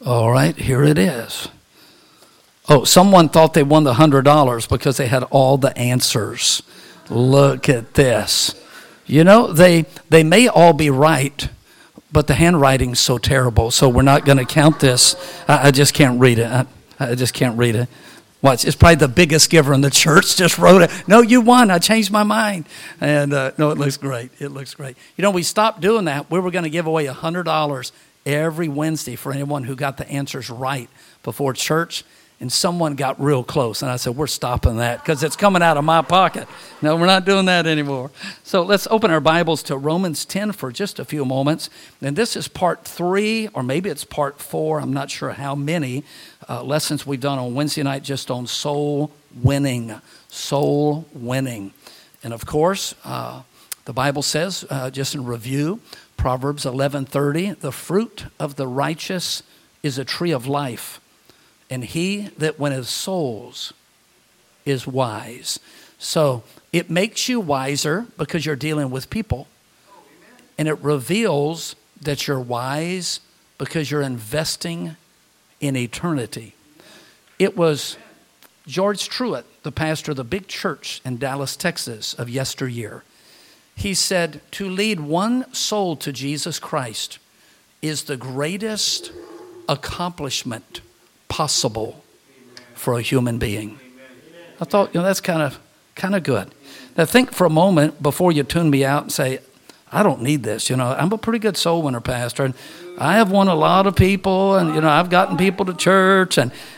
All right, here it is. Oh, someone thought they won the $100 because they had all the answers. Look at this. You know, they may all be right, but the handwriting's so terrible, so we're not going to count this. I just can't read it. I just can't read it. Watch, it's probably the biggest giver in the church just wrote it. No, you won. I changed my mind. And no, it looks great. It looks great. You know, we stopped doing that. We were going to give away $100 every Wednesday for anyone who got the answers right before church. And someone got real close. And I said, we're stopping that because it's coming out of my pocket. No, we're not doing that anymore. So let's open our Bibles to Romans 10 for just a few moments. And this is part 3, or maybe it's part 4. I'm not sure how many lessons we've done on Wednesday night just on soul winning. Soul winning. And of course, the Bible says, just in review, Proverbs 11:30, the fruit of the righteous is a tree of life, and he that winneth souls is wise. So it makes you wiser because you're dealing with people. And it reveals that you're wise because you're investing in eternity. It was George Truett, the pastor of the big church in Dallas, Texas of yesteryear. He said, to lead one soul to Jesus Christ is the greatest accomplishment possible for a human being. I thought, that's kind of good. Now think for a moment before you tune me out and say, I don't need this. I'm a pretty good soul winner, pastor, and I have won a lot of people, and I've gotten people to church,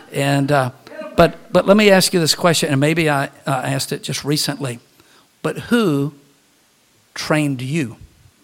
but let me ask you this question, and maybe I asked it just recently. But who trained you?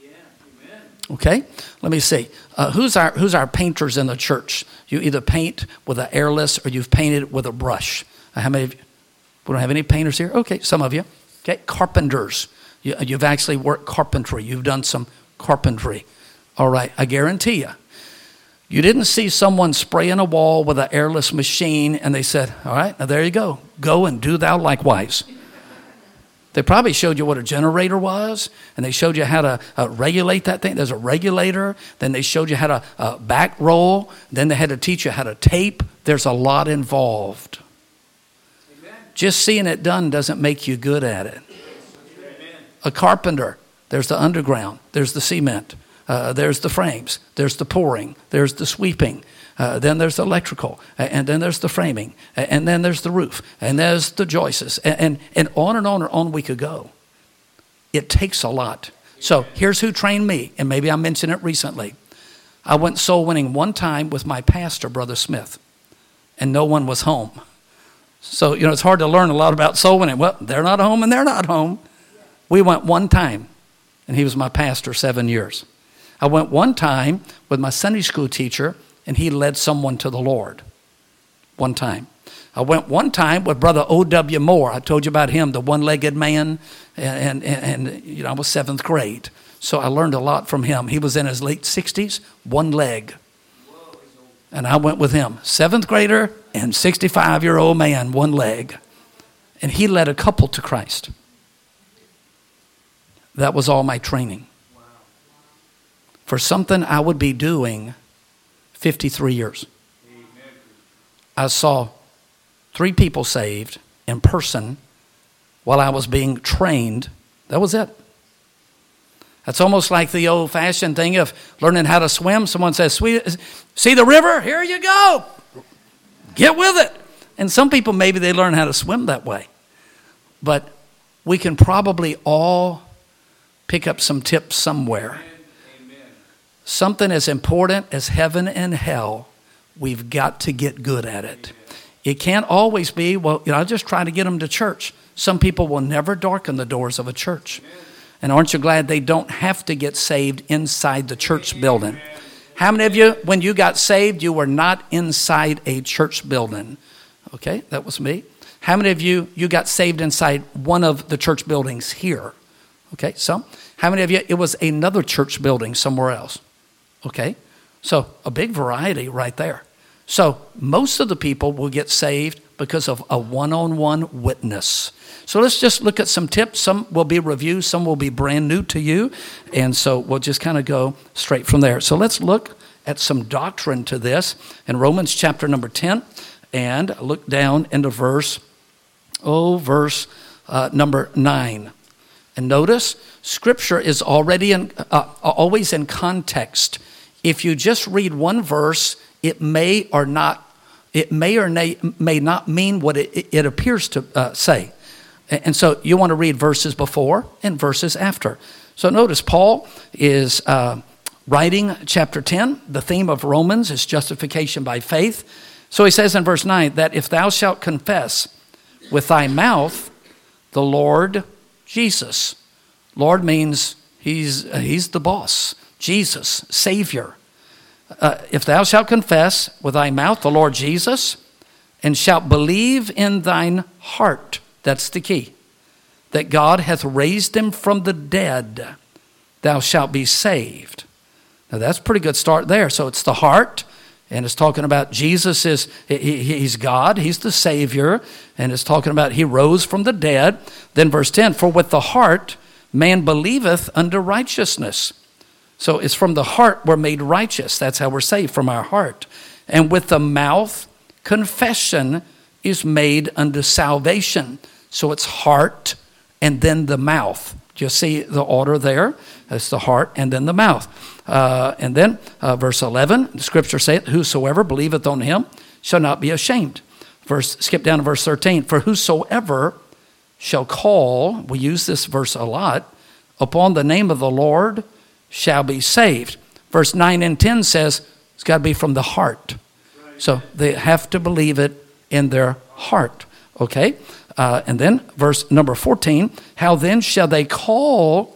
Okay, let me see. Who's our painters in the church? You either paint with an airless or you've painted with a brush. How many of you? We don't have any painters here? Okay, some of you. Okay, carpenters. You've actually worked carpentry. You've done some carpentry. All right, I guarantee you. You didn't see someone spraying a wall with an airless machine and they said, all right, now there you go. Go and do thou likewise. They probably showed you what a generator was, and they showed you how to regulate that thing. There's a regulator. Then they showed you how to back roll. Then they had to teach you how to tape. There's a lot involved. Amen. Just seeing it done doesn't make you good at it. Amen. A carpenter, there's the underground. There's the cement. There's the frames. There's the pouring. There's the sweeping. Then there's the electrical, and then there's the framing, and then there's the roof, and there's the joists, and on and on we could go. It takes a lot. So here's who trained me, and maybe I mentioned it recently. I went soul winning one time with my pastor, Brother Smith, and no one was home. So, it's hard to learn a lot about soul winning. Well, they're not home, and they're not home. We went one time, and he was my pastor 7 years. I went one time with my Sunday school teacher, and he led someone to the Lord. One time. I went one time with Brother O.W. Moore. I told you about him, the one-legged man, and I was 7th grade. So I learned a lot from him. He was in his late 60s, one leg. And I went with him, 7th grader and 65-year-old man, one leg. And he led a couple to Christ. That was all my training. For something I would be doing 53 years. Amen. I saw 3 people saved in person while I was being trained. That was it. That's almost like the old-fashioned thing of learning how to swim. Someone says, see the river? Here you go. Get with it. And some people, maybe they learn how to swim that way. But we can probably all pick up some tips somewhere. Something as important as heaven and hell, we've got to get good at it. It can't always be, I'll just try to get them to church. Some people will never darken the doors of a church. And aren't you glad they don't have to get saved inside the church building? How many of you, when you got saved, you were not inside a church building? Okay, that was me. How many of you got saved inside one of the church buildings here? Okay, so how many of you, it was another church building somewhere else? Okay, so a big variety right there. So most of the people will get saved because of a one-on-one witness. So let's just look at some tips. Some will be reviews, some will be brand new to you. And so we'll just kind of go straight from there. So let's look at some doctrine to this in Romans chapter number 10, and look down into verse number 9. And notice, Scripture is already always in context. If you just read one verse, it may or may not mean what it appears to say. And so you want to read verses before and verses after. So notice Paul is writing chapter 10. The theme of Romans is justification by faith. So he says in verse 9 that if thou shalt confess with thy mouth the Lord Jesus. Lord means he's the boss. Jesus, Savior. If thou shalt confess with thy mouth the Lord Jesus, and shalt believe in thine heart, that's the key, that God hath raised him from the dead, thou shalt be saved. Now that's a pretty good start there. So it's the heart, and it's talking about Jesus he's God, he's the Savior, and it's talking about he rose from the dead. Then verse 10, for with the heart man believeth unto righteousness. So it's from the heart we're made righteous. That's how we're saved, from our heart. And with the mouth, confession is made unto salvation. So it's heart and then the mouth. Do you see the order there? It's the heart and then the mouth. And then verse 11, the Scripture saith, whosoever believeth on him shall not be ashamed. Skip down to verse 13. For whosoever shall call, we use this verse a lot, upon the name of the Lord shall be saved. Verse 9 and 10 says it's got to be from the heart. So they have to believe it in their heart. Okay? And then verse number 14, how then shall they call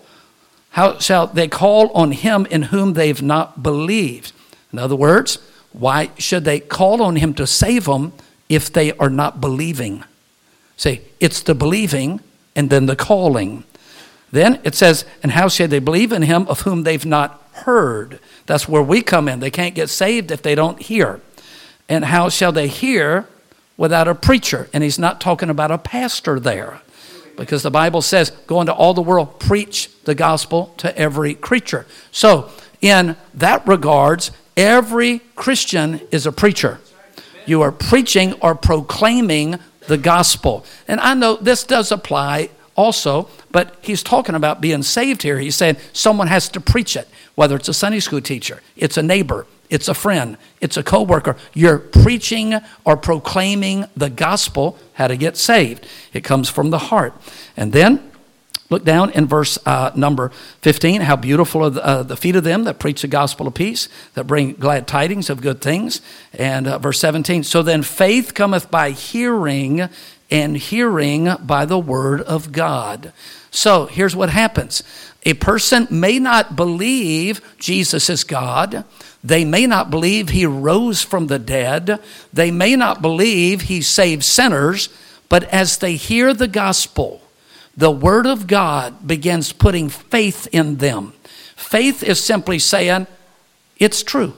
on him in whom they've not believed? In other words, why should they call on him to save them if they are not believing? See, it's the believing and then the calling. Then it says, and how shall they believe in him of whom they've not heard? That's where we come in. They can't get saved if they don't hear. And how shall they hear without a preacher? And he's not talking about a pastor there, because the Bible says, go into all the world, preach the gospel to every creature. So in that regards, every Christian is a preacher. You are preaching or proclaiming the gospel. And I know this does apply also, but he's talking about being saved here. He's saying someone has to preach it, whether it's a Sunday school teacher, it's a neighbor, it's a friend, it's a coworker. You're preaching or proclaiming the gospel, how to get saved. It comes from the heart. And then look down in verse number 15, how beautiful are the feet of them that preach the gospel of peace, that bring glad tidings of good things. And verse 17, so then faith cometh by hearing, and hearing by the word of God. So here's what happens. A person may not believe Jesus is God. They may not believe he rose from the dead. They may not believe he saves sinners. But as they hear the gospel, the word of God begins putting faith in them. Faith is simply saying, it's true.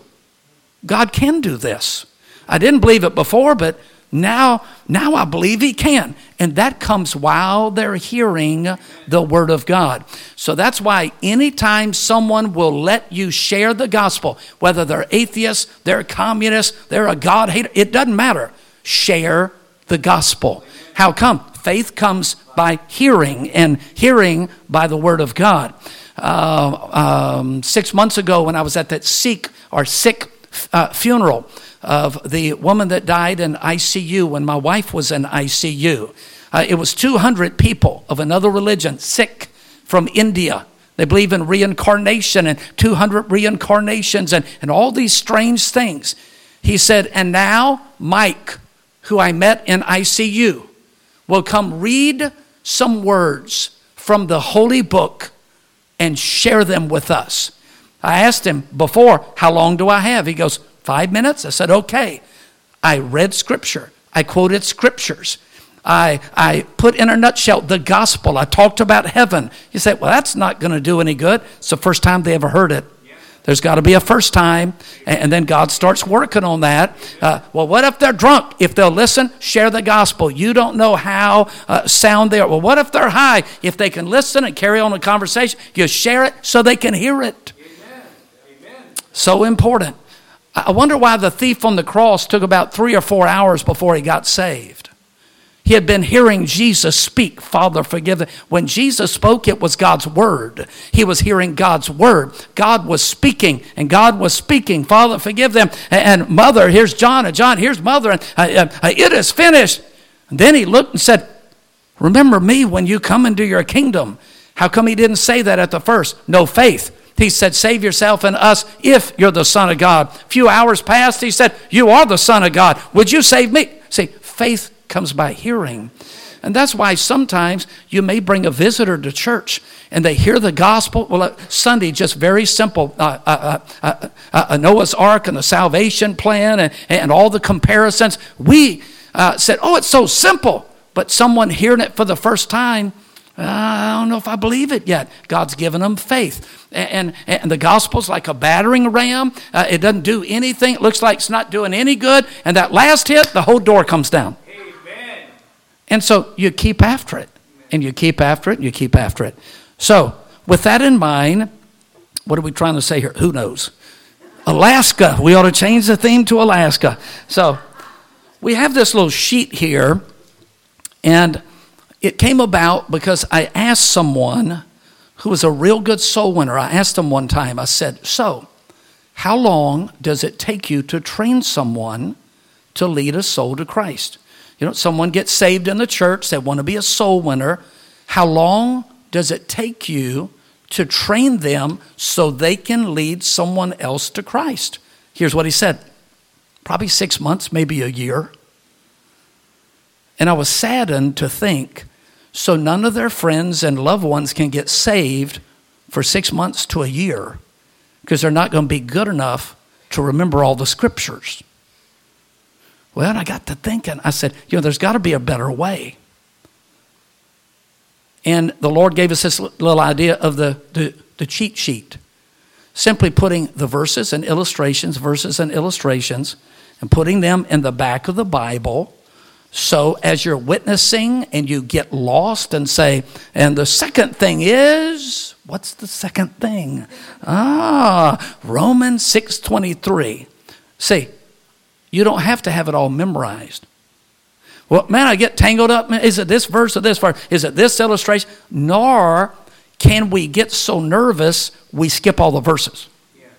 God can do this. I didn't believe it before, but now I believe he can. And that comes while they're hearing the word of God. So that's why anytime someone will let you share the gospel, whether they're atheists, they're communists, they're a God hater, it doesn't matter. Share the gospel. How come? Faith comes by hearing, and hearing by the word of God. 6 months ago when I was at that sick funeral of the woman that died in ICU when my wife was in ICU. It was 200 people of another religion, sick from India. They believe in reincarnation and 200 reincarnations and all these strange things. He said, and now Mike, who I met in ICU, will come read some words from the holy book and share them with us. I asked him before, how long do I have? He goes, 5 minutes? I said, okay. I read scripture. I quoted scriptures. I put in a nutshell the gospel. I talked about heaven. You say, well, that's not going to do any good. It's the first time they ever heard it. There's got to be a first time, and then God starts working on that. Well, what if they're drunk? If they'll listen, share the gospel. You don't know how sound they are. Well, what if they're high? If they can listen and carry on a conversation, you share it so they can hear it. Amen. So important. I wonder why the thief on the cross took about 3 or 4 hours before he got saved. He had been hearing Jesus speak, Father, forgive them. When Jesus spoke, it was God's word. He was hearing God's word. God was speaking, and God was speaking, Father, forgive them. And Mother, here's John, and John, here's Mother, and it is finished. And then he looked and said, remember me when you come into your kingdom. How come he didn't say that at the first? No faith. He said, save yourself and us if you're the Son of God. A few hours passed, he said, you are the Son of God. Would you save me? See, faith comes by hearing. And that's why sometimes you may bring a visitor to church and they hear the gospel. Well, Sunday, just very simple. Noah's Ark and the salvation plan and all the comparisons. We said, oh, it's so simple. But someone hearing it for the first time, I don't know if I believe it yet. God's given them faith. And the gospel's like a battering ram. It doesn't do anything. It looks like it's not doing any good. And that last hit, the whole door comes down. Amen. And so you keep after it. And you keep after it, and you keep after it. So with that in mind, what are we trying to say here? Who knows? Alaska. We ought to change the theme to Alaska. So we have this little sheet here. And it came about because I asked someone who was a real good soul winner. I asked him one time, I said, so how long does it take you to train someone to lead a soul to Christ? You know, someone gets saved in the church, they want to be a soul winner. How long does it take you to train them so they can lead someone else to Christ? Here's what he said, probably 6 months, maybe a year. And I was saddened to think, so none of their friends and loved ones can get saved for 6 months to a year because they're not going to be good enough to remember all the scriptures. Well, I got to thinking. I said, there's got to be a better way. And the Lord gave us this little idea of the cheat sheet. Simply putting the verses and illustrations, and putting them in the back of the Bible. So as you're witnessing and you get lost and say, and the second thing is, what's the second thing? Romans 6:23. See, you don't have to have it all memorized. Well, man, I get tangled up. Is it this verse or this verse? Is it this illustration? Nor can we get so nervous we skip all the verses.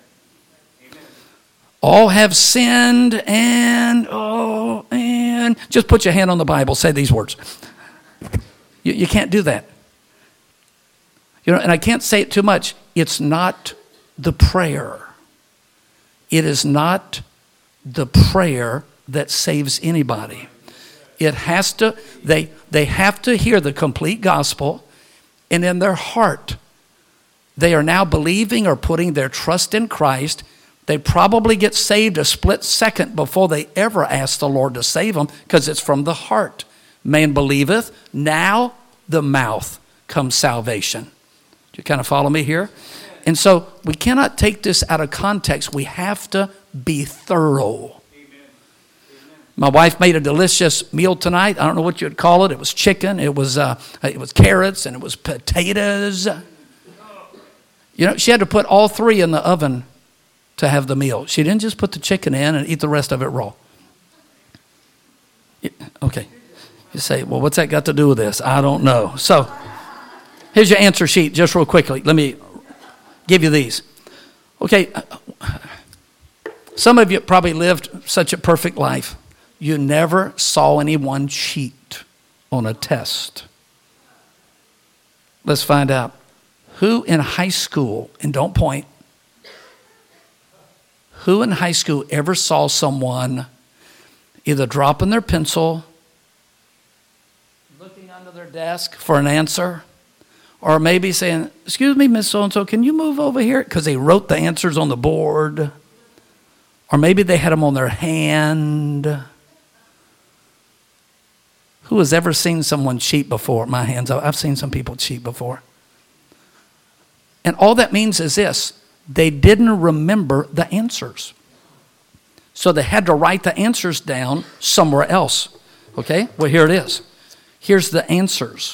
All have sinned and just put your hand on the Bible, say these words. You can't do that. And I can't say it too much. It's not the prayer. It is not the prayer that saves anybody. It has to, they have to hear the complete gospel, and in their heart, they are now believing or putting their trust in Christ. They probably get saved a split second before they ever ask the Lord to save them because it's from the heart. Man believeth, now the mouth comes salvation. Do you kind of follow me here? And so we cannot take this out of context. We have to be thorough. My wife made a delicious meal tonight. I don't know what you'd call it. It was chicken. It was carrots, and it was potatoes. She had to put all three in the oven to have the meal. She didn't just put the chicken in and eat the rest of it raw. Okay. You say, well, what's that got to do with this? I don't know. So here's your answer sheet just real quickly. Let me give you these. Okay. Some of you probably lived such a perfect life. You never saw anyone cheat on a test. Let's find out. Who in high school, and don't point, who in high school ever saw someone either dropping their pencil, looking under their desk for an answer, or maybe saying, excuse me, Miss So-and-so, can you move over here? Because they wrote the answers on the board. Or maybe they had them on their hand. Who has ever seen someone cheat before? My hands up. I've seen some people cheat before. And all that means is this. They didn't remember the answers. So they had to write the answers down somewhere else. Okay? Well, here it is. Here's the answers.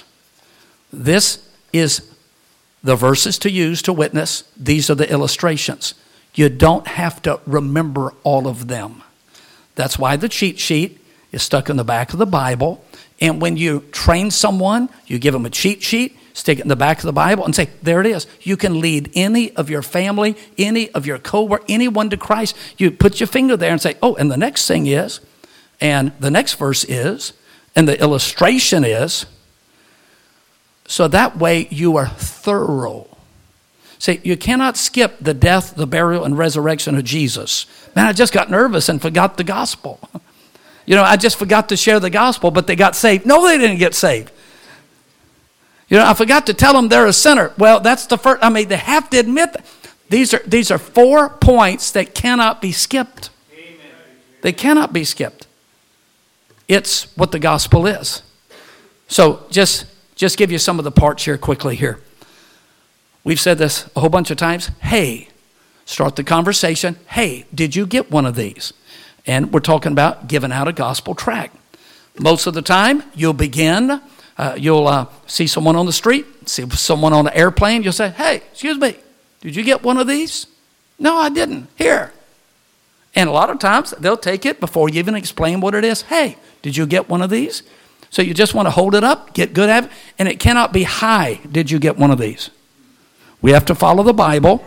This is the verses to use to witness. These are the illustrations. You don't have to remember all of them. That's why the cheat sheet is stuck in the back of the Bible. And when you train someone, you give them a cheat sheet, stick it in the back of the Bible, and say, there it is. You can lead any of your family, any of your co-workers, anyone to Christ. You put your finger there and say, oh, and the next thing is, and the next verse is, and the illustration is. So that way you are thorough. See, you cannot skip the death, the burial, and resurrection of Jesus. Man, I just got nervous and forgot the gospel. I just forgot to share the gospel, but they got saved. No, they didn't get saved. I forgot to tell them they're a sinner. Well, that's the first. They have to admit that. These are 4 points that cannot be skipped. Amen. They cannot be skipped. It's what the gospel is. So just give you some of the parts here quickly here. We've said this a whole bunch of times. Hey, start the conversation. Hey, did you get one of these? And we're talking about giving out a gospel tract. Most of the time, you'll begin, you'll see someone on the street, see someone on an airplane. You'll say, hey, excuse me, did you get one of these? No, I didn't. Here. And a lot of times, they'll take it before you even explain what it is. Hey, did you get one of these? So you just want to hold it up, get good at it, and it cannot be hi, did you get one of these? We have to follow the Bible.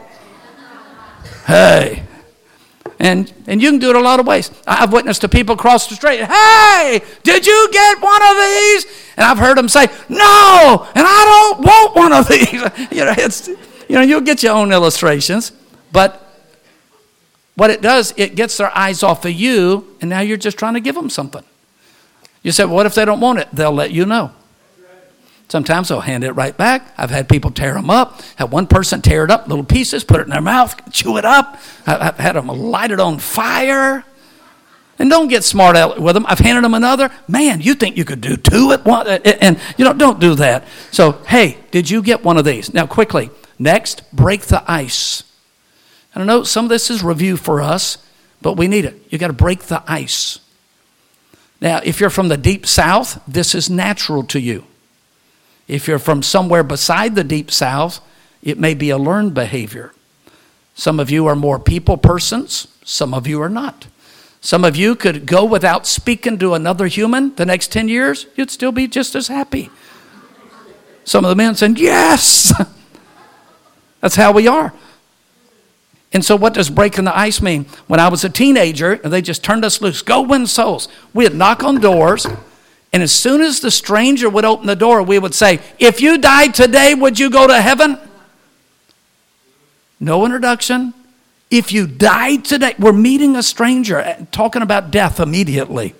Hey. And you can do it a lot of ways. I've witnessed to people across the street, hey, did you get one of these? And I've heard them say, no, and I don't want one of these. You'll get your own illustrations. But what it does, it gets their eyes off of you, and now you're just trying to give them something. You say, well, what if they don't want it? They'll let you know. Sometimes they'll hand it right back. I've had people tear them up. Had one person tear it up, little pieces, put it in their mouth, chew it up. I've had them light it on fire. And don't get smart with them. I've handed them another. Man, you think you could do 2 at once? And don't do that. So, hey, did you get one of these? Now, quickly, next, break the ice. I don't know, some of this is review for us, but we need it. You got to break the ice. Now, if you're from the deep south, this is natural to you. If you're from somewhere beside the deep south, it may be a learned behavior. Some of you are more people persons. Some of you are not. Some of you could go without speaking to another human the next 10 years. You'd still be just as happy. Some of the men said, yes. That's how we are. And so what does breaking the ice mean? When I was a teenager, they just turned us loose. Go win souls. We'd knock on doors. And as soon as the stranger would open the door, we would say, if you died today, would you go to heaven? No introduction. If you died today, we're meeting a stranger, talking about death immediately.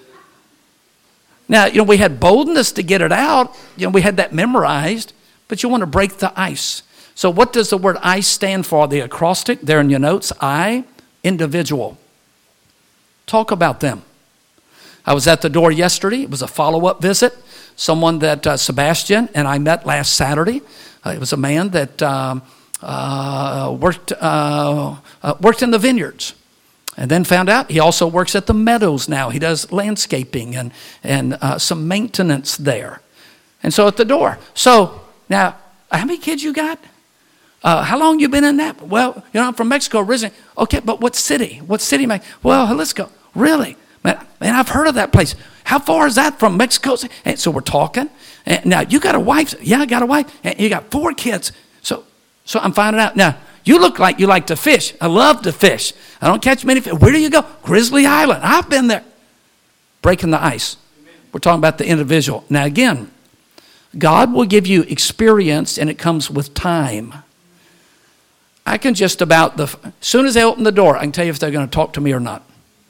Now, we had boldness to get it out. We had that memorized, but you want to break the ice. So what does the word ice stand for? The acrostic there in your notes, I, individual. Talk about them. I was at the door yesterday. It was a follow-up visit. Someone that Sebastian and I met last Saturday. It was a man that worked in the vineyards, and then found out he also works at the meadows now. He does landscaping and some maintenance there. And so at the door. So now, how many kids you got? How long you been in that? Well, I'm from Mexico originally. Okay, but what city? What city? Well, let's go. Really? Man, I've heard of that place. How far is that from Mexico? And so we're talking. And now, you got a wife? Yeah, I got a wife. And you got 4 kids. So I'm finding out. Now, you look like you like to fish. I love to fish. I don't catch many fish. Where do you go? Grizzly Island. I've been there. Breaking the ice. We're talking about the individual. Now, again, God will give you experience, and it comes with time. I can just about, as soon as they open the door, I can tell you if they're going to talk to me or not.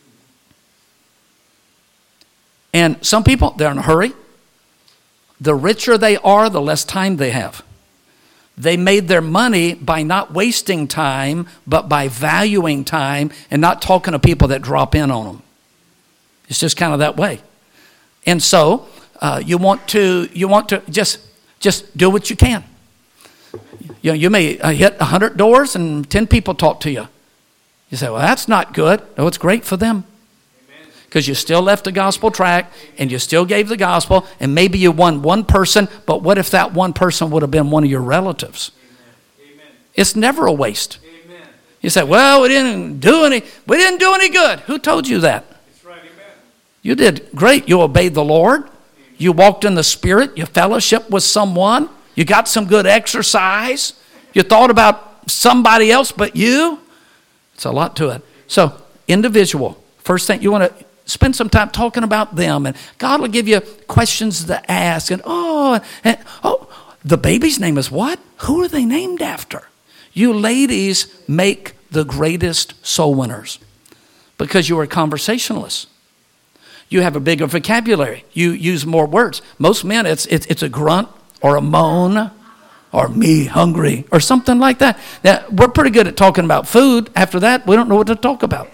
And some people, they're in a hurry. The richer they are, the less time they have. They made their money by not wasting time, but by valuing time and not talking to people that drop in on them. It's just kind of that way. And so you want to just do what you can. You may hit 100 doors and 10 people talk to you. You say, well, that's not good. No, it's great for them. Because you still left the gospel tract and you still gave the gospel, and maybe you won one person, but what if that one person would have been one of your relatives? Amen. It's never a waste. Amen. You say, well, we didn't do any good. Who told you that? That's right, amen. You did great. You obeyed the Lord. You walked in the Spirit. You fellowshiped with someone. You got some good exercise. You thought about somebody else but you. It's a lot to it. So, individual. First thing, you want to spend some time talking about them. And God will give you questions to ask. And the baby's name is what? Who are they named after? You ladies make the greatest soul winners because you are conversationalists. You have a bigger vocabulary. You use more words. Most men, it's a grunt or a moan or me hungry or something like that. Now, we're pretty good at talking about food. After that, we don't know what to talk about.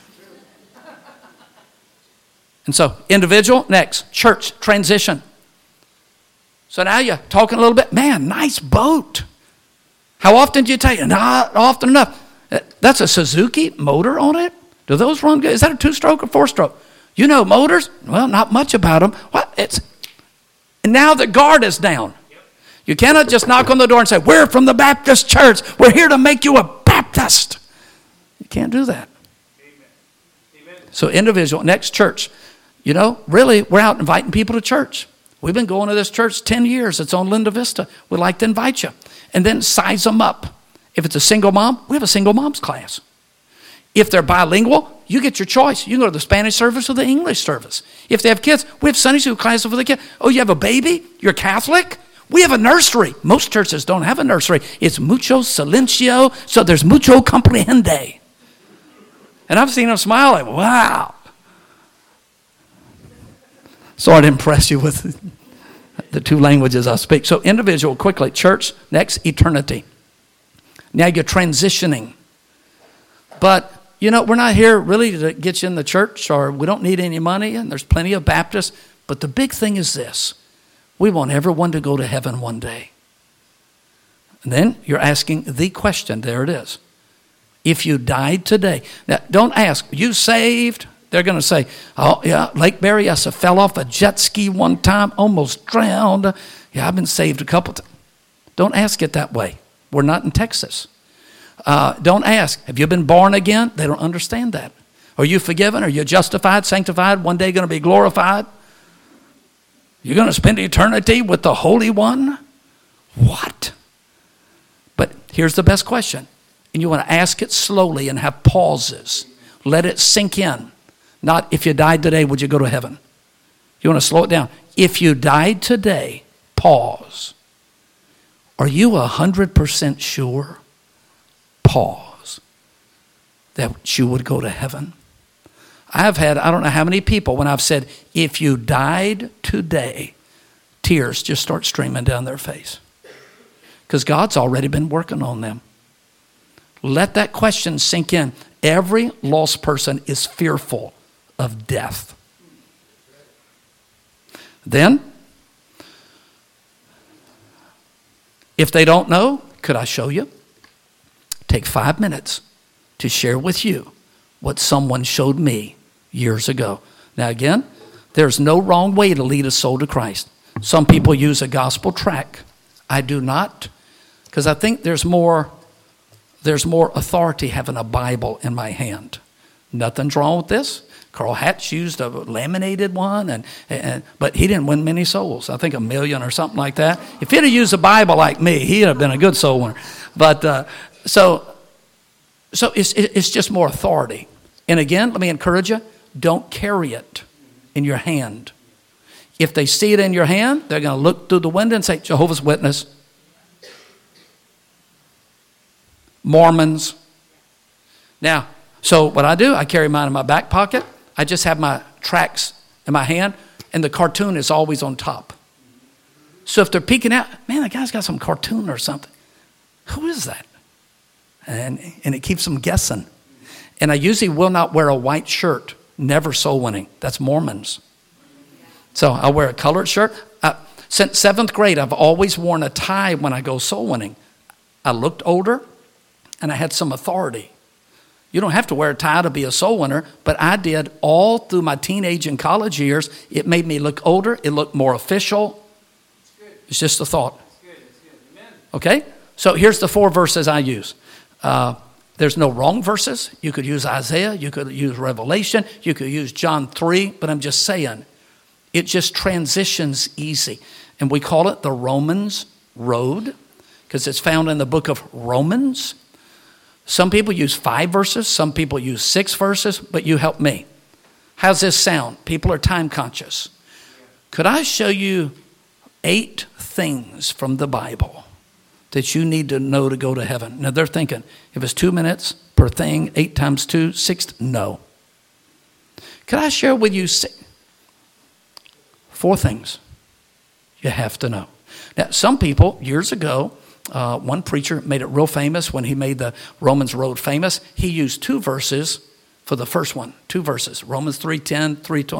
And so, individual, next, church, transition. So now you're talking a little bit. Man, nice boat. How often do you take it? Not often enough. That's a Suzuki motor on it? Do those run good? Is that a 2-stroke or 4-stroke? You know motors? Well, not much about them. And now the guard is down. You cannot just knock on the door and say, we're from the Baptist church. We're here to make you a Baptist. You can't do that. Amen. So individual, next church. You know, really, we're out inviting people to church. We've been going to this church 10 years. It's on Linda Vista. We'd like to invite you. And then size them up. If it's a single mom, we have a single mom's class. If they're bilingual, you get your choice. You can go to the Spanish service or the English service. If they have kids, we have Sunday school classes for the kids. Oh, you have a baby? You're Catholic? We have a nursery. Most churches don't have a nursery. It's mucho silencio, so there's mucho comprehende. And I've seen them smile like, wow. Sorry to impress you with the 2 languages I speak. So individual, quickly. Church, next, eternity. Now you're transitioning. But, you know, we're not here really to get you in the church, or we don't need any money, and there's plenty of Baptists. But the big thing is this. We want everyone to go to heaven one day. And then you're asking the question. There it is. If you died today. Now, don't ask, you saved? They're going to say, oh, yeah, Lake Berryessa fell off a jet ski one time, almost drowned. Yeah, I've been saved a couple times. Don't ask it that way. We're not in Texas. Don't ask, have you been born again? They don't understand that. Are you forgiven? Are you justified, sanctified, one day going to be glorified? You're going to spend eternity with the Holy One? What? But here's the best question. And you want to ask it slowly and have pauses. Let it sink in. Not, if you died today, would you go to heaven? You want to slow it down. If you died today, pause. Are you 100% sure? Pause. That you would go to heaven? I've had, I don't know how many people, when I've said, if you died today, tears just start streaming down their face. Because God's already been working on them. Let that question sink in. Every lost person is fearful of death. Then, if they don't know, could I show you? Take 5 minutes to share with you what someone showed me years ago. Now again, there's no wrong way to lead a soul to Christ. Some people use a gospel tract. I do not, because I think there's more authority having a Bible in my hand. Nothing's wrong with this. Carl Hatch used a laminated one, but he didn't win many souls. I think 1 million or something like that. If he'd have used a Bible like me, he'd have been a good soul winner. But so it's just more authority. And again, let me encourage you, don't carry it in your hand. If they see it in your hand, they're going to look through the window and say, Jehovah's Witness, Mormons. Now, so what I do, I carry mine in my back pocket. I just have my tracts in my hand, and the cartoon is always on top. So if they're peeking out, man, the guy's got some cartoon or something. Who is that? And it keeps them guessing. And I usually will not wear a white shirt. Never soul winning. That's Mormons. So I'll wear a colored shirt. Since 7th grade, I've always worn a tie when I go soul winning. I looked older, and I had some authority. You don't have to wear a tie to be a soul winner, but I did all through my teenage and college years. It made me look older. It looked more official. It's just a thought. Okay? So here's the 4 verses I use. There's no wrong verses. You could use Isaiah. You could use Revelation. You could use John 3. But I'm just saying, it just transitions easy. And we call it the Romans Road because it's found in the book of Romans. Some people use 5 verses. Some people use 6 verses. But you help me. How's this sound? People are time conscious. Could I show you 8 things from the Bible that you need to know to go to heaven? Now they're thinking, if it's 2 minutes per thing, 8 times 2, 6, no. Could I share with you 4 things you have to know? Now some people, years ago, one preacher made it real famous when he made the Romans Road famous. He used 2 verses for the first one, 2 verses, Romans 3:10,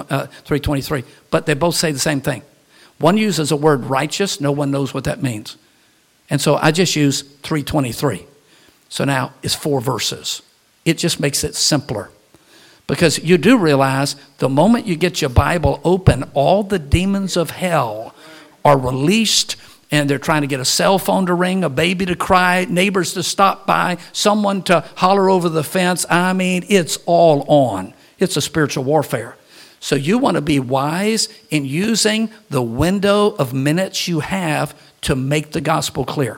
3:23, but they both say the same thing. One uses a word righteous. No one knows what that means. And so I just use 3:23. So now it's 4 verses. It just makes it simpler. Because you do realize the moment you get your Bible open, all the demons of hell are released, and they're trying to get a cell phone to ring, a baby to cry, neighbors to stop by, someone to holler over the fence. I mean, it's all on. It's a spiritual warfare. So you want to be wise in using the window of minutes you have to make the gospel clear.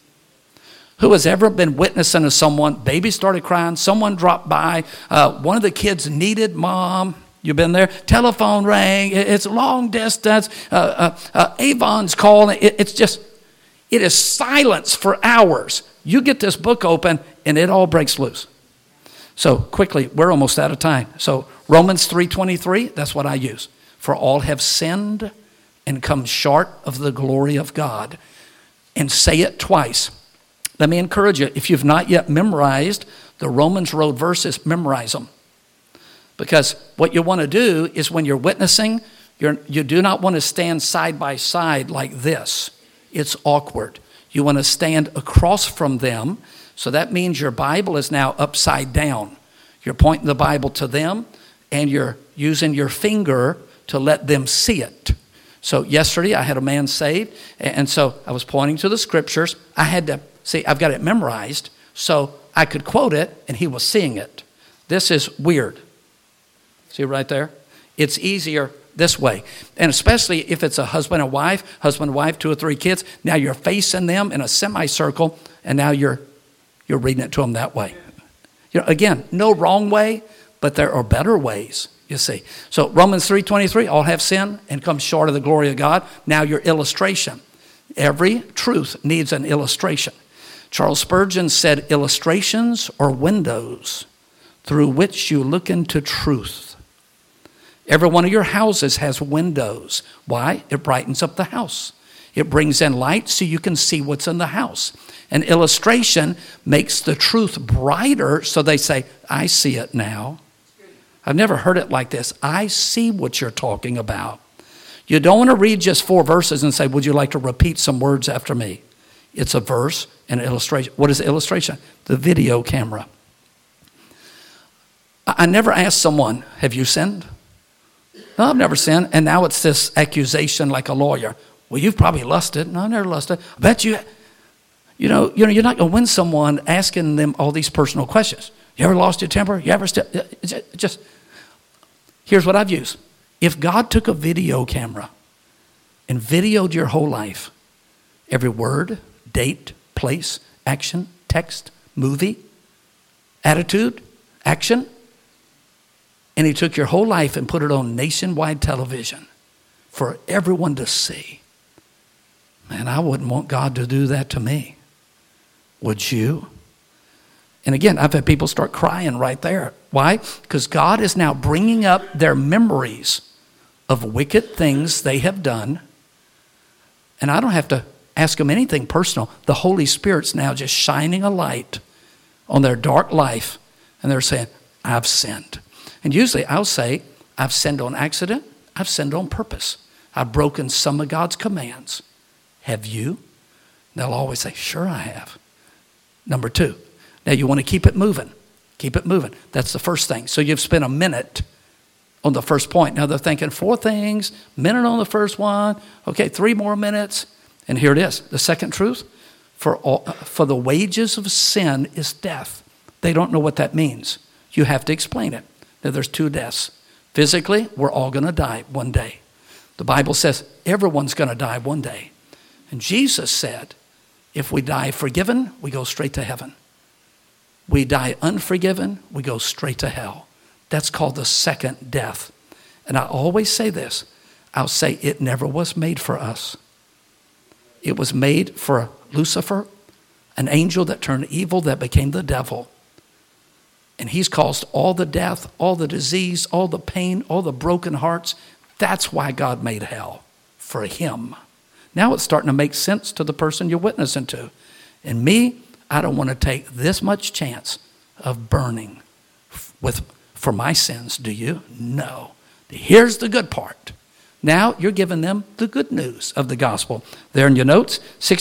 Who has ever been witnessing to someone, baby started crying, someone dropped by, one of the kids needed mom. You've been there? Telephone rang. It's long distance. Avon's calling. It is silence for hours. You get this book open and it all breaks loose. So quickly, we're almost out of time. So Romans 3:23, that's what I use. For all have sinned and come short of the glory of God. And say it twice. Let me encourage you, if you've not yet memorized the Romans Road verses, memorize them. Because what you want to do is when you're witnessing, you do not want to stand side by side like this. It's awkward. You want to stand across from them. So that means your Bible is now upside down. You're pointing the Bible to them, and you're using your finger to let them see it. So yesterday I had a man saved, and so I was pointing to the scriptures. I had to, see, I've got it memorized, so I could quote it, and he was seeing it. This is weird. See right there? It's easier this way. And especially if it's a husband and wife, 2 or 3 kids. Now you're facing them in a semicircle, and now you're reading it to them that way. You know, again, no wrong way, but there are better ways, you see. So Romans 3:23, all have sinned and come short of the glory of God. Now your illustration. Every truth needs an illustration. Charles Spurgeon said, illustrations are windows through which you look into truth. Every one of your houses has windows. Why? It brightens up the house. It brings in light so you can see what's in the house. An illustration makes the truth brighter so they say, I see it now. I've never heard it like this. I see what you're talking about. You don't want to read just 4 verses and say, would you like to repeat some words after me? It's a verse and an illustration. What is the illustration? The video camera. I never asked someone, have you sinned? No, I've never sinned. And now it's this accusation like a lawyer. Well, you've probably lusted. No, I've never lusted. I bet you know, you're not going to win someone asking them all these personal questions. You ever lost your temper? You ever just here's what I've used. If God took a video camera and videoed your whole life, every word, date, place, action, text, movie, attitude, action, and he took your whole life and put it on nationwide television for everyone to see, man, I wouldn't want God to do that to me. Would you? And again, I've had people start crying right there. Why? Because God is now bringing up their memories of wicked things they have done. And I don't have to ask them anything personal. The Holy Spirit's now just shining a light on their dark life. And they're saying, I've sinned. And usually I'll say, I've sinned on accident. I've sinned on purpose. I've broken some of God's commands. Have you? They'll always say, sure I have. Number 2, now you want to keep it moving. Keep it moving. That's the first thing. So you've spent a minute on the first point. Now they're thinking 4 things, minute on the first one. Okay, 3 more minutes. And here it is. The second truth, for the wages of sin is death. They don't know what that means. You have to explain it. Now, there's two deaths. Physically, we're all going to die one day. The Bible says everyone's going to die one day. And Jesus said, if we die forgiven, we go straight to heaven. We die unforgiven, we go straight to hell. That's called the second death. And I always say this. I'll say it never was made for us. It was made for Lucifer, an angel that turned evil, that became the devil. And he's caused all the death, all the disease, all the pain, all the broken hearts. That's why God made hell, for him. Now it's starting to make sense to the person you're witnessing to. And me, I don't want to take this much chance of burning for my sins. Do you? No. Here's the good part. Now you're giving them the good news of the gospel. There in your notes,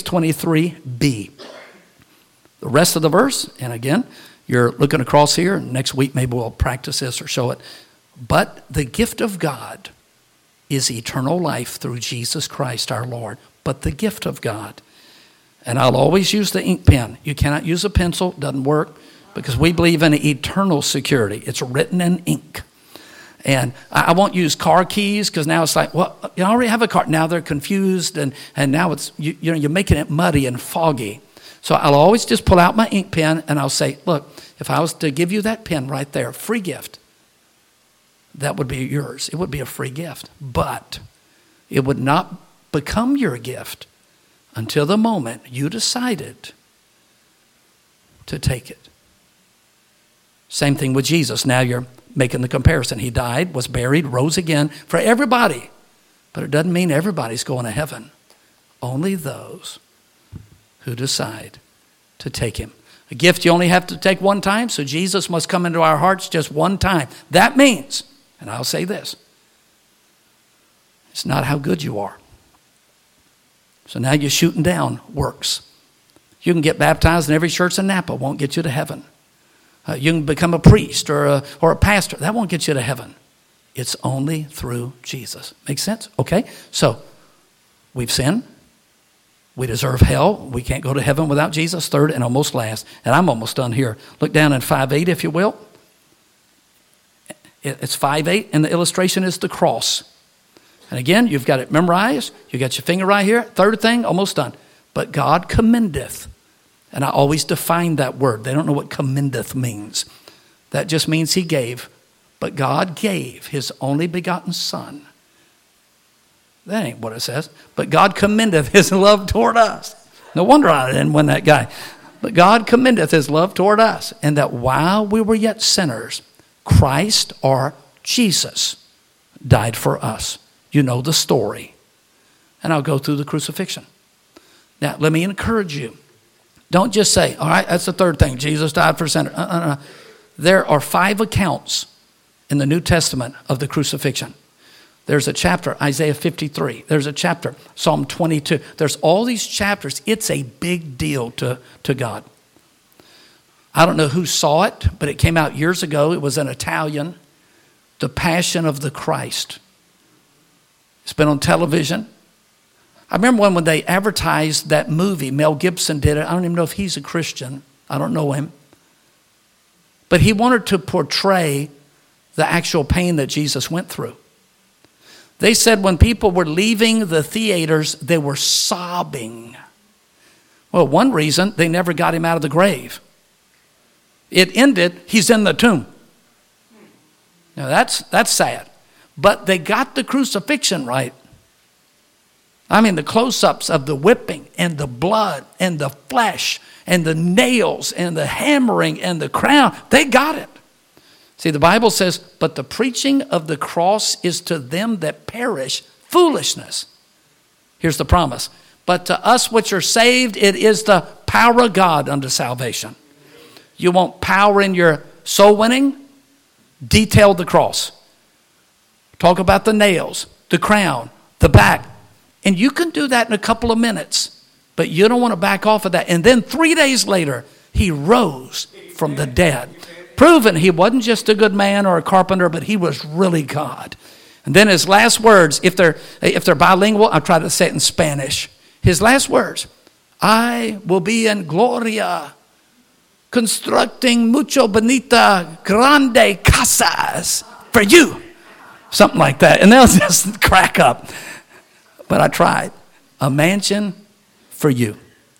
623b. The rest of the verse, and again, you're looking across here. Next week maybe we'll practice this or show it. But the gift of God is eternal life through Jesus Christ our Lord. But the gift of God. And I'll always use the ink pen. You cannot use a pencil. Doesn't work. Because we believe in eternal security. It's written in ink. And I won't use car keys because now it's like, well, you already have a car. Now they're confused and now it's you're making it muddy and foggy. So I'll always just pull out my ink pen and I'll say, look, if I was to give you that pen right there, free gift, that would be yours. It would be a free gift. But it would not become your gift until the moment you decided to take it. Same thing with Jesus. Now you're making the comparison. He died, was buried, rose again for everybody. But it doesn't mean everybody's going to heaven. Only those who decide to take him. A gift you only have to take one time, so Jesus must come into our hearts just one time. That means, and I'll say this, it's not how good you are. So now you're shooting down works. You can get baptized in every church in Napa. Won't get you to heaven. You can become a priest or a pastor. That won't get you to heaven. It's only through Jesus. Make sense? Okay. So we've sinned. We deserve hell. We can't go to heaven without Jesus. Third and almost last. And I'm almost done here. Look down in 5:8, if you will. It's 5:8, and the illustration is the cross. And again, you've got it memorized. You got your finger right here. Third thing, almost done. But God commendeth. And I always define that word. They don't know what commendeth means. That just means he gave. But God gave his only begotten son. That ain't what it says. But God commendeth his love toward us. No wonder I didn't win that guy. But God commendeth his love toward us. And that while we were yet sinners, Christ or Jesus died for us. You know the story. And I'll go through the crucifixion. Now, let me encourage you. Don't just say, all right, that's the third thing. Jesus died for sinners. There are 5 accounts in the New Testament of the crucifixion. There's a chapter, Isaiah 53. There's a chapter, Psalm 22. There's all these chapters. It's a big deal to God. I don't know who saw it, but it came out years ago. It was an Italian, The Passion of the Christ. It's been on television. I remember when they advertised that movie, Mel Gibson did it. I don't even know if he's a Christian. I don't know him. But he wanted to portray the actual pain that Jesus went through. They said when people were leaving the theaters, they were sobbing. Well, one reason, they never got him out of the grave. It ended, he's in the tomb. Now that's sad. But they got the crucifixion right. I mean, the close-ups of the whipping and the blood and the flesh and the nails and the hammering and the crown, they got it. See, the Bible says, but the preaching of the cross is to them that perish foolishness. Here's the promise. But to us which are saved, it is the power of God unto salvation. You want power in your soul winning? Detail the cross. Talk about the nails, the crown, the back. And you can do that in a couple of minutes, but you don't want to back off of that. And then 3 days later, he rose from the dead, proving he wasn't just a good man or a carpenter, but he was really God. And then his last words, if they're bilingual, I'll try to say it in Spanish. His last words, I will be in gloria constructing mucho bonita grande casas for you. Something like that. And they'll just crack up. But I tried. A mansion for you.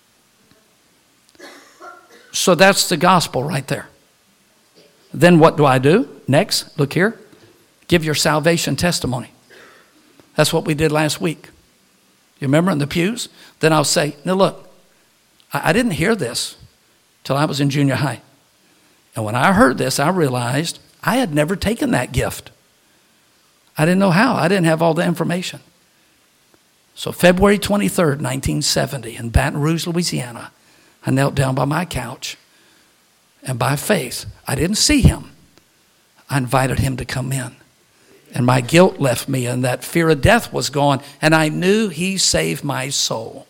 So that's the gospel right there. Then what do I do? Next, look here. Give your salvation testimony. That's what we did last week. You remember in the pews? Then I'll say, now look, I didn't hear this till I was in junior high. And when I heard this, I realized I had never taken that gift. I didn't know how. I didn't have all the information. So February 23rd, 1970, in Baton Rouge, Louisiana, I knelt down by my couch. And by faith, I didn't see him. I invited him to come in. And my guilt left me, and that fear of death was gone. And I knew he saved my soul.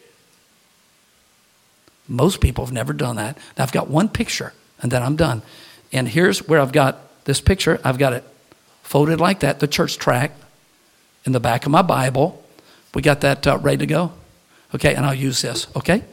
Most people have never done that. Now, I've got one picture, and then I'm done. And here's where I've got this picture. I've got it folded like that, the church tract, in the back of my Bible. We got that ready to go? Okay, and I'll use this, okay?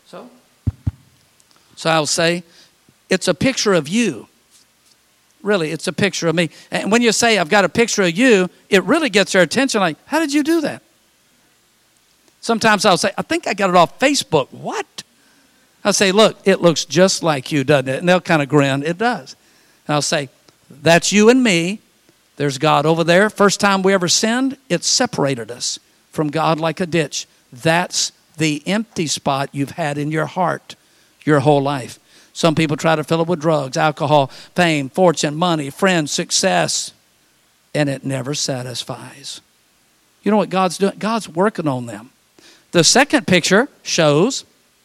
So I'll say, it's a picture of you. Really, it's a picture of me. And when you say, I've got a picture of you, it really gets their attention. Like, how did you do that? Sometimes I'll say, I think I got it off Facebook. What? I'll say, look, it looks just like you, doesn't it? And they'll kind of grin. It does. And I'll say, that's you and me. There's God over there. First time we ever sinned, it separated us from God like a ditch. That's the empty spot you've had in your heart your whole life. Some people try to fill it with drugs, alcohol, fame, fortune, money, friends, success, and it never satisfies. You know what God's doing? God's working on them. The second picture shows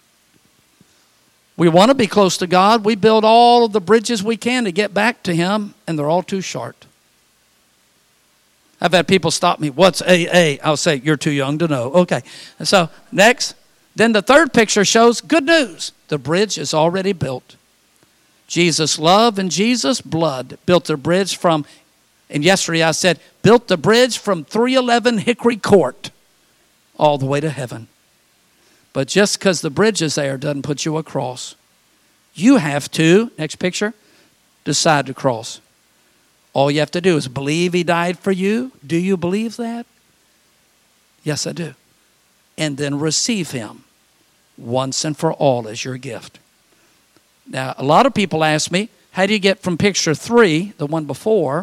we want to be close to God. We build all of the bridges we can to get back to Him, and they're all too short. I've had people stop me. What's AA? I'll say, you're too young to know. Okay. And so next, then the third picture shows good news. The bridge is already built. Jesus' love and Jesus' blood built the bridge from, and yesterday I said, built the bridge from 311 Hickory Court all the way to heaven. But just because the bridge is there doesn't put you across. You have to, next picture, decide to cross. All you have to do is believe He died for you. Do you believe that? Yes, I do. And then receive Him once and for all as your gift. Now, a lot of people ask me, how do you get from picture 3, the one before,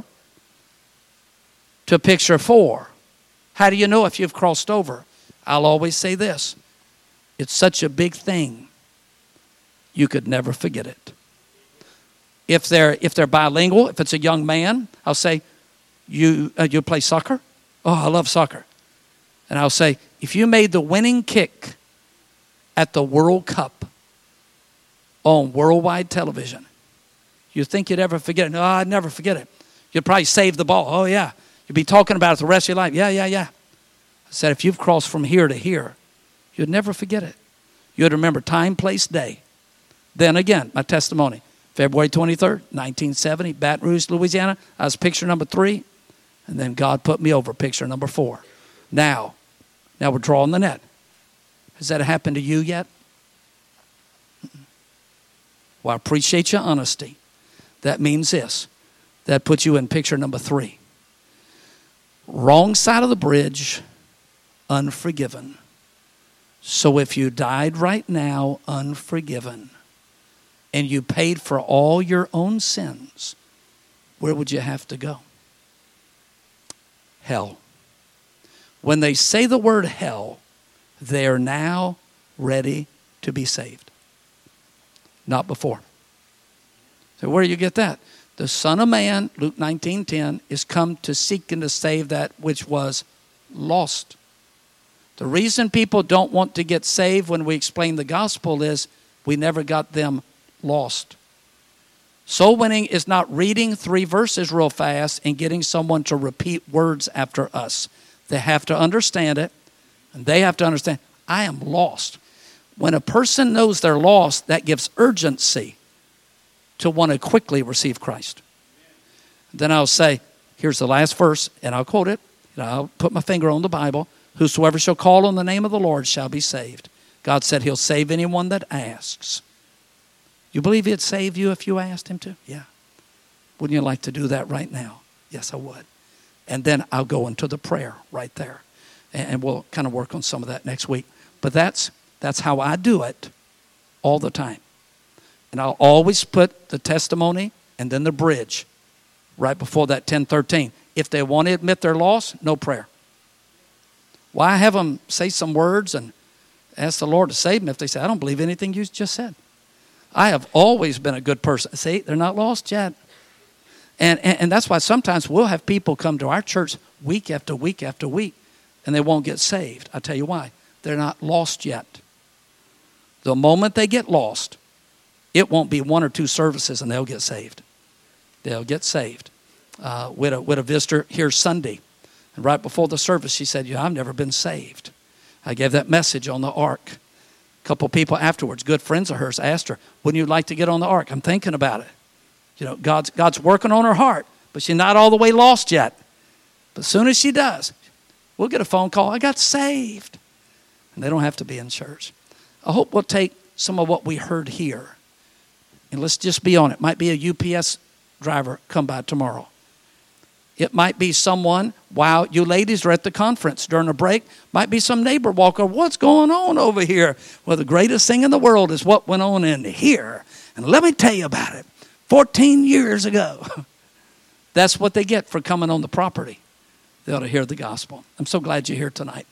to picture 4? How do you know if you've crossed over? I'll always say this. It's such a big thing, you could never forget it. If they're bilingual, if it's a young man, I'll say, you play soccer? Oh, I love soccer. And I'll say, if you made the winning kick at the World Cup on worldwide television, you think you'd ever forget it? No, I'd never forget it. You'd probably save the ball. Oh, yeah. You'd be talking about it the rest of your life. Yeah. I said, if you've crossed from here to here, you'd never forget it. You'd remember time, place, day. Then again, my testimony. February 23rd, 1970, Baton Rouge, Louisiana. I was picture number 3. And then God put me over picture number 4. Now we're drawing the net. Has that happened to you yet? Well, I appreciate your honesty. That means this. That puts you in picture number 3. Wrong side of the bridge, unforgiven. So if you died right now, unforgiven, and you paid for all your own sins, where would you have to go? Hell. When they say the word hell, they are now ready to be saved. Not before. So where do you get that? The Son of Man, Luke 19:10, is come to seek and to save that which was lost. The reason people don't want to get saved when we explain the gospel is we never got them lost. Soul winning is not reading 3 verses real fast and getting someone to repeat words after us. They have to understand it, and they have to understand, I am lost. When a person knows they're lost, that gives urgency to want to quickly receive Christ. Then I'll say, here's the last verse, and I'll quote it. I'll put my finger on the Bible. Whosoever shall call on the name of the Lord shall be saved. God said He'll save anyone that asks. You believe he'd save you if you asked him to? Yeah. Wouldn't you like to do that right now? Yes, I would. And then I'll go into the prayer right there. And we'll kind of work on some of that next week. But that's how I do it all the time. And I'll always put the testimony and then the bridge right before that 10:13. If they want to admit their loss, no prayer. Why have them say some words and ask the Lord to save them if they say, I don't believe anything you just said? I have always been a good person. See, they're not lost yet. And that's why sometimes we'll have people come to our church week after week after week, and they won't get saved. I'll tell you why. They're not lost yet. The moment they get lost, it won't be 1 or 2 services and they'll get saved. They'll get saved. We had a visitor here Sunday, and right before the service, she said, I've never been saved. I gave that message on the ark. A couple people afterwards, good friends of hers, asked her, wouldn't you like to get on the ark? I'm thinking about it. God's working on her heart, but she's not all the way lost yet. But as soon as she does, we'll get a phone call. I got saved. And they don't have to be in church. I hope we'll take some of what we heard here, and let's just be on it. Might be a UPS driver come by tomorrow. It might be someone, while you ladies are at the conference during a break, might be some neighbor walker. What's going on over here? Well, the greatest thing in the world is what went on in here. And let me tell you about it. 14 years ago. That's what they get for coming on the property. They ought to hear the gospel. I'm so glad you're here tonight.